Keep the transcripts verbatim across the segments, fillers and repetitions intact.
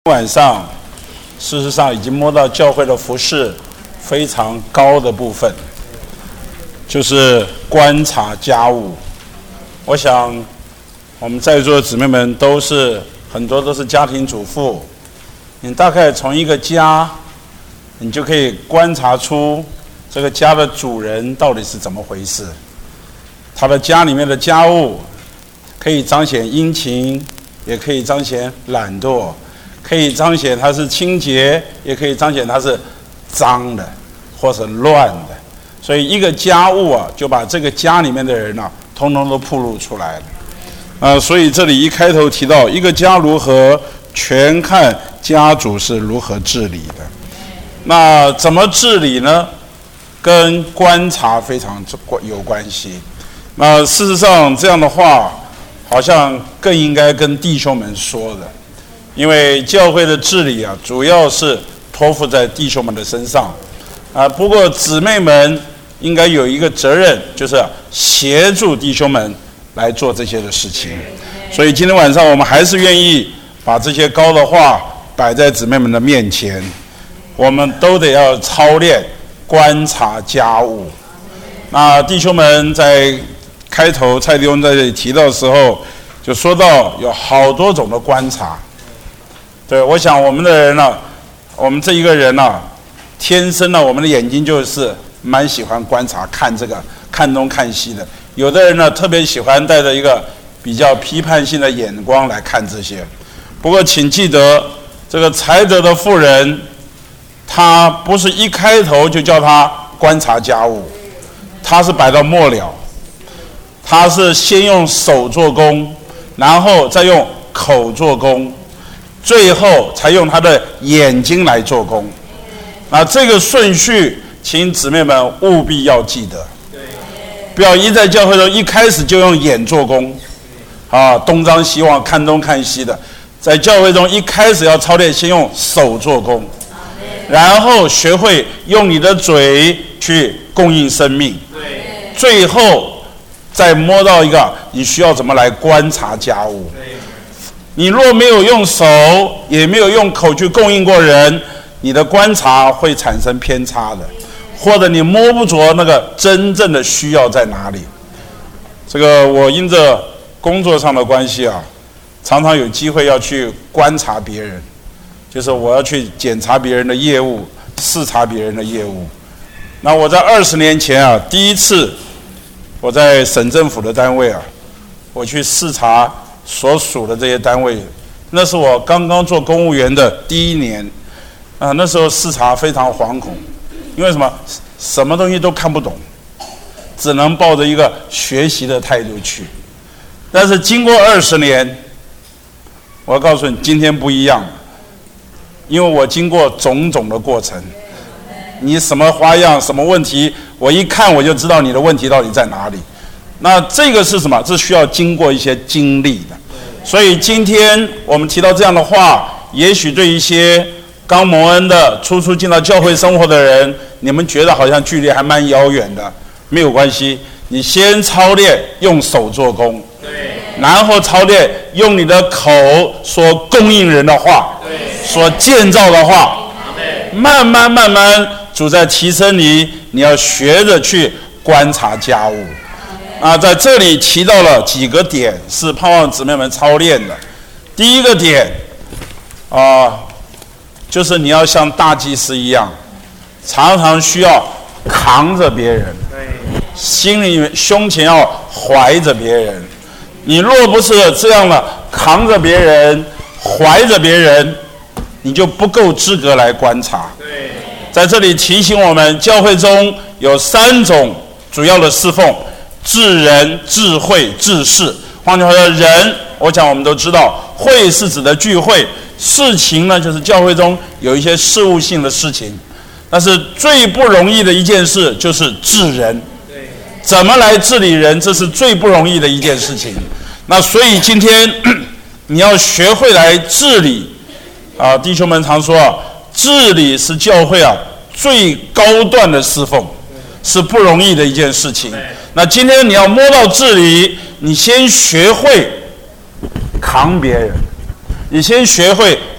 晚上，事实上已经摸到教会的服事非常高的部分，就是观察家务。我想，我们在座的姊妹们都是很多都是家庭主妇，你大概从一个家，你就可以观察出这个家的主人到底是怎么回事。他的家里面的家务，可以彰显殷勤，也可以彰显懒惰。可以彰显它是清洁，也可以彰显它是脏的或是乱的。所以一个家务啊，就把这个家里面的人啊，通通都暴露出来了。呃，所以这里一开头提到，一个家如何，全看家主是如何治理的。那怎么治理呢？跟观察非常有关系。那事实上，这样的话，好像更应该跟弟兄们说的。因为教会的治理啊，主要是托付在弟兄们的身上，啊，不过姊妹们应该有一个责任，就是协助弟兄们来做这些的事情。所以今天晚上我们还是愿意把这些高的话摆在姊妹们的面前，我们都得要操练观察家务。那弟兄们在开头蔡弟兄在这里提到的时候，就说到有好多种的观察。对，我想我们的人呢、啊，我们这一个人呢、啊，天生呢、啊，我们的眼睛就是蛮喜欢观察、看这个、看东看西的。有的人呢，特别喜欢带着一个比较批判性的眼光来看这些。不过，请记得，这个才德的妇人，他不是一开头就叫他观察家务，他是摆到末了，他是先用手做工，然后再用口做工。最后才用他的眼睛来做工，那这个顺序，请姊妹们务必要记得，不要一在教会中一开始就用眼做工，啊，东张西望，看东看西的，在教会中一开始要操练，先用手做工，然后学会用你的嘴去供应生命，最后再摸到一个你需要怎么来观察家务。你若没有用手，也没有用口去供应过人，你的观察会产生偏差的，或者你摸不着那个真正的需要在哪里。这个我因着工作上的关系啊，常常有机会要去观察别人，就是我要去检查别人的业务，视察别人的业务。那我在二十年前啊，第一次我在省政府的单位啊，我去视察所属的这些单位，那是我刚刚做公务员的第一年，啊、呃，那时候视察非常惶恐，因为什么？什么东西都看不懂，只能抱着一个学习的态度去。但是经过二十年，我要告诉你，今天不一样，因为我经过种种的过程，你什么花样、什么问题，我一看我就知道你的问题到底在哪里。那这个是什么？这需要经过一些经历的。所以今天我们提到这样的话，也许对一些刚蒙恩的、初初进到教会生活的人，你们觉得好像距离还蛮遥远的。没有关系，你先操练用手做工，然后操练用你的口所供应人的话，所建造的话，慢慢慢慢，主在提升你，你要学着去观察家务。啊，在这里提到了几个点，是盼望姊妹们操练的。第一个点，啊，就是你要像大祭司一样，常常需要扛着别人，心里胸前要怀着别人。你若不是这样的扛着别人、怀着别人，你就不够资格来观察。在这里提醒我们，教会中有三种主要的侍奉。治人、治会、治事。换句话说，人，我讲我们都知道，会是指的聚会，事情呢就是教会中有一些事务性的事情。但是最不容易的一件事就是治人，怎么来治理人，这是最不容易的一件事情。那所以今天你要学会来治理啊，弟兄们常说啊，治理是教会啊最高段的侍奉，是不容易的一件事情。那今天你要摸到治理，你先学会扛别人，你先学会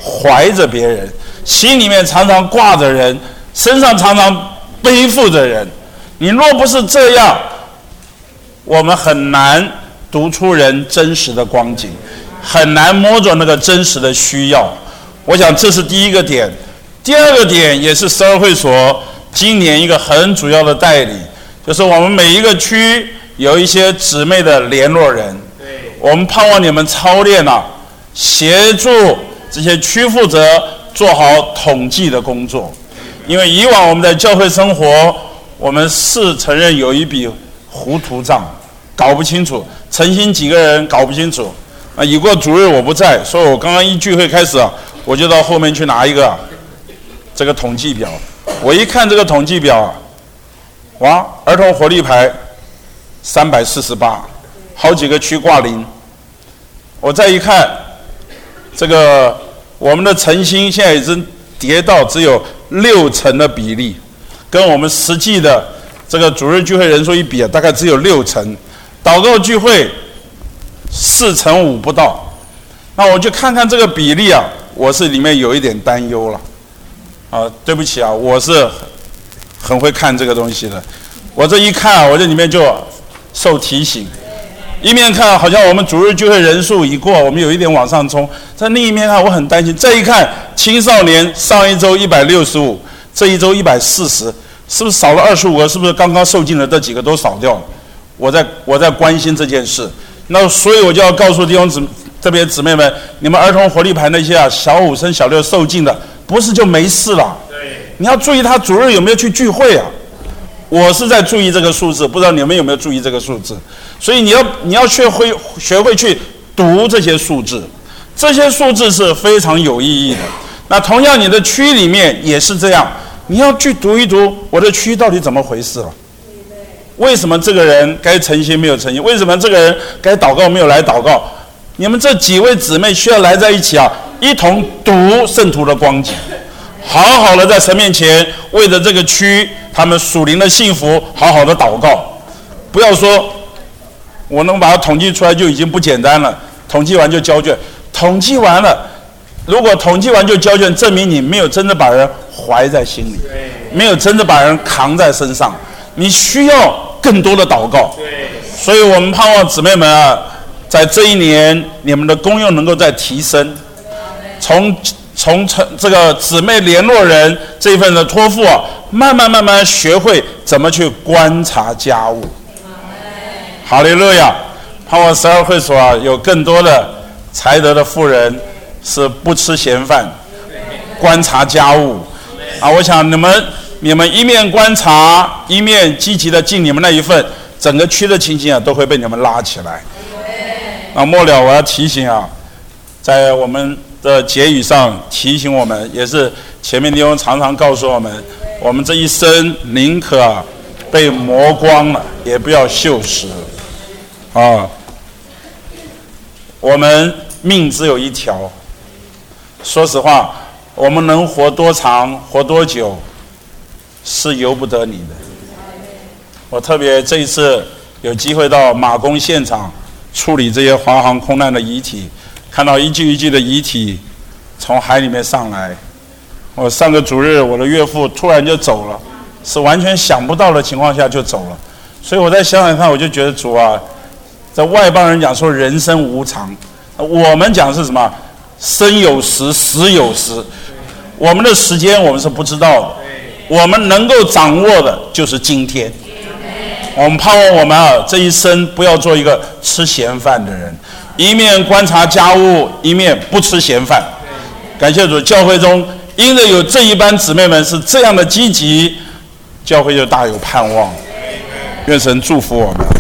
怀着别人，心里面常常挂着人，身上常常背负着人。你若不是这样，我们很难读出人真实的光景，很难摸着那个真实的需要。我想这是第一个点。第二个点也是十二会所今年一个很主要的带领，就是我们每一个区有一些姊妹的联络人，我们盼望你们操练啊，协助这些区负责做好统计的工作。因为以往我们在教会生活，我们是承认有一笔糊涂账，搞不清楚，诚心几个人搞不清楚。啊，已过主日我不在，所以我刚刚一聚会开始啊，我就到后面去拿一个、啊、这个统计表。我一看这个统计表啊，哇，儿童活力牌三百四十八，好几个区挂零。我再一看，这个我们的诚心现在已经跌到只有六成的比例，跟我们实际的这个主日聚会人数一比啊，大概只有六成。祷告聚会四成五不到，那我就看看这个比例啊，我是里面有一点担忧了。啊，对不起啊，我是很会看这个东西的。我这一看啊，我这里面就受提醒。一面看好像我们主日聚会人数已过，我们有一点往上冲；在另一面看，我很担心。这一看青少年上一周一百六十五，这一周一百四十，是不是少了二十五个？是不是刚刚受尽的这几个都少掉了？我在我在关心这件事。那所以我就要告诉弟兄姊这边姊妹们，你们儿童活力牌那些啊，小五升小六受尽的，不是就没事了？对，你要注意他主日有没有去聚会啊。我是在注意这个数字，不知道你们有没有注意这个数字。所以你要你要学会学会去读这些数字，这些数字是非常有意义的。那同样你的区里面也是这样，你要去读一读我的区到底怎么回事了。为什么这个人该诚心没有诚心？为什么这个人该祷告没有来祷告？你们这几位姊妹需要来在一起啊，一同读圣徒的光景，好好的在神面前为着这个区他们属灵的幸福好好的祷告。不要说我能把它统计出来就已经不简单了，统计完就交卷。统计完了，如果统计完就交卷，证明你没有真的把人怀在心里，没有真的把人扛在身上。你需要更多的祷告。所以我们盼望姊妹们啊，在这一年你们的功用能够再提升，从从这个姊妹联络人这一份的托付啊，慢慢慢慢学会怎么去观察家务。哈利路亚！盼望十二会所啊，有更多的才德的妇人是不吃闲饭，观察家务啊。我想你们你们一面观察，一面积极的尽你们那一份，整个区的情形啊都会被你们拉起来。那末了我要提醒啊，在我们的结语上提醒我们，也是前面弟兄常常告诉我们，我们这一生宁可啊被磨光了，也不要锈蚀啊。我们命只有一条，说实话，我们能活多长活多久是由不得你的。我特别这一次有机会到马公现场处理这些华航空难的遗体，看到一具一具的遗体从海里面上来。我上个主日我的岳父突然就走了，是完全想不到的情况下就走了。所以我再想想看，我就觉得主啊，在外邦人讲说人生无常，我们讲是什么？生有时，死有时。我们的时间我们是不知道的，我们能够掌握的就是今天。我们盼望我们啊这一生不要做一个吃闲饭的人，一面观察家务，一面不吃闲饭。感谢主，教会中因着有这一班姊妹们是这样的积极，教会就大有盼望。愿神祝福我们。